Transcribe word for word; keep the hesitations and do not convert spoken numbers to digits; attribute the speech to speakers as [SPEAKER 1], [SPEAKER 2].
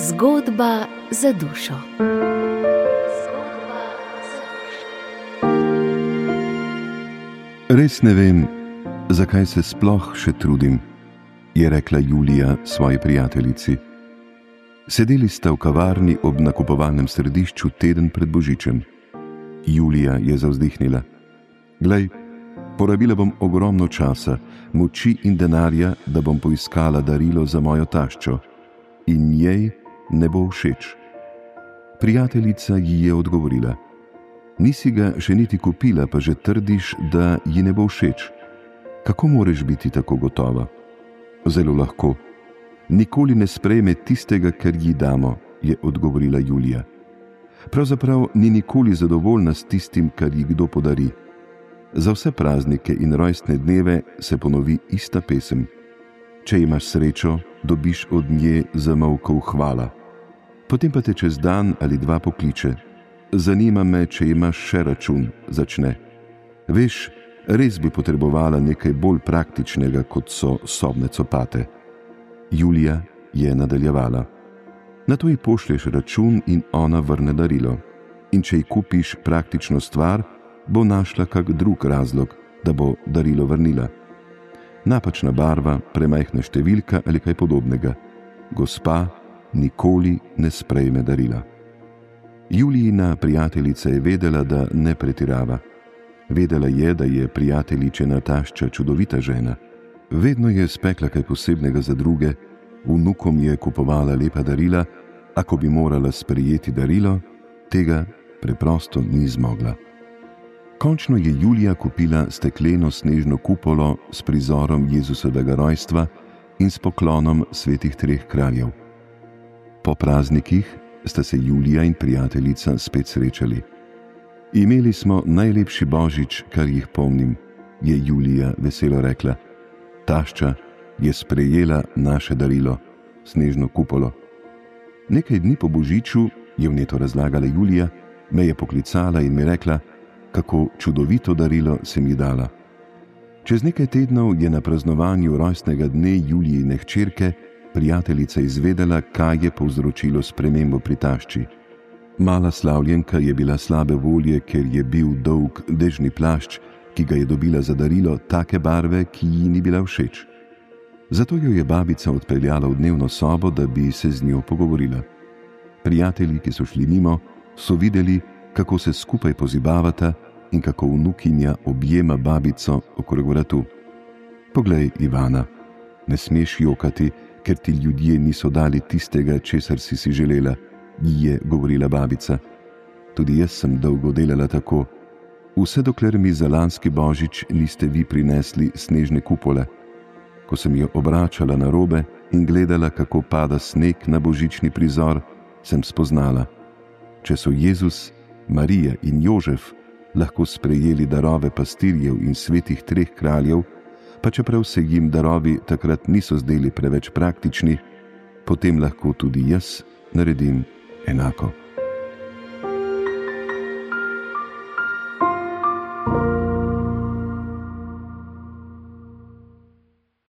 [SPEAKER 1] Zgodba za dušo.
[SPEAKER 2] Res ne vem, zakaj se sploh še trudim, je rekla Julija svoji prijateljici. Sedeli sta v kavarni ob nakupovalnem središču teden pred Božičem. Julija je zavzdihnila. Glej, porabila bom ogromno časa, moči in denarja, da bom poiskala darilo za mojo taščo. In njej ne bo všeč. Prijateljica ji je odgovorila. Nisi ga še niti kupila, pa že trdiš, da ji ne bo všeč. Kako moreš biti tako gotova? Zelo lahko. Nikoli ne sprejme tistega, kar ji damo, je odgovorila Julija. Pravzaprav ni nikoli zadovoljna s tistim, kar ji kdo podari. Za vse praznike in rojstne dneve se ponovi ista pesem. Če imaš srečo, dobiš od nje zamolkov hvala. Potem pa te čez dan ali dva pokliče. Zanima me, če imaš še račun, začne. Veš, res bi potrebovala nekaj bolj praktičnega, kot so sobne copate. Julija je nadaljevala. Nato ji pošlješ račun in ona vrne darilo. In če ji kupiš praktično stvar, bo našla kak drug razlog, da bo darilo vrnila. Napačna barva, premajhna številka ali kaj podobnega. Gospa nikoli ne sprejme darila. Julijina prijateljica je vedela, da ne pretirava. Vedela je, da je prijateljičina tašča čudovita žena. Vedno je spekla kaj posebnega za druge, vnukom je kupovala lepa darila, a ko bi morala sprejeti darilo, tega preprosto ni zmogla. Končno je Julija kupila stekleno snežno kupolo s prizorom Jezusovega rojstva in s poklonom svetih treh kraljev. Po praznikih sta se Julija in prijateljica spet srečali. Imeli smo najlepši božič, kar jih pomnim, je Julija veselo rekla. Tašča je sprejela naše darilo, snežno kupolo. Nekaj dni po Božiču, je vneto razlagala Julija, me je poklicala in mi rekla, kako čudovito darilo sem ji dala. Čez nekaj tednov je na praznovanju rojstnega dne Julijine hčerke prijateljica izvedela, kaj je povzročilo spremembo pri tašči. Mala slavljenka je bila slabe volje, ker je bil dolg dežni plašč, ki ga je dobila za darilo, take barve, ki ji ni bila všeč. Zato jo je babica odpeljala v dnevno sobo, da bi se z njo pogovorila. Prijatelji, ki so šli mimo, so videli, kako se skupaj pozibavata in kako vnukinja objema babico okrog vratu. Poglej, Ivana, ne smeš jokati, ker ti ljudje niso dali tistega, česar si si želela, ji je govorila babica. Tudi jaz sem dolgo delala tako. Vse dokler mi za lanski božič niste vi prinesli snežne kupole. Ko sem jo obračala na robe in gledala, kako pada sneg na božični prizor, sem spoznala. Če so Jezus, Marija in Jožef lahko sprejeli darove pastirjev in svetih treh kraljev, pa čeprav se jim darovi takrat niso zdeli preveč praktični, potem lahko tudi jaz naredim enako.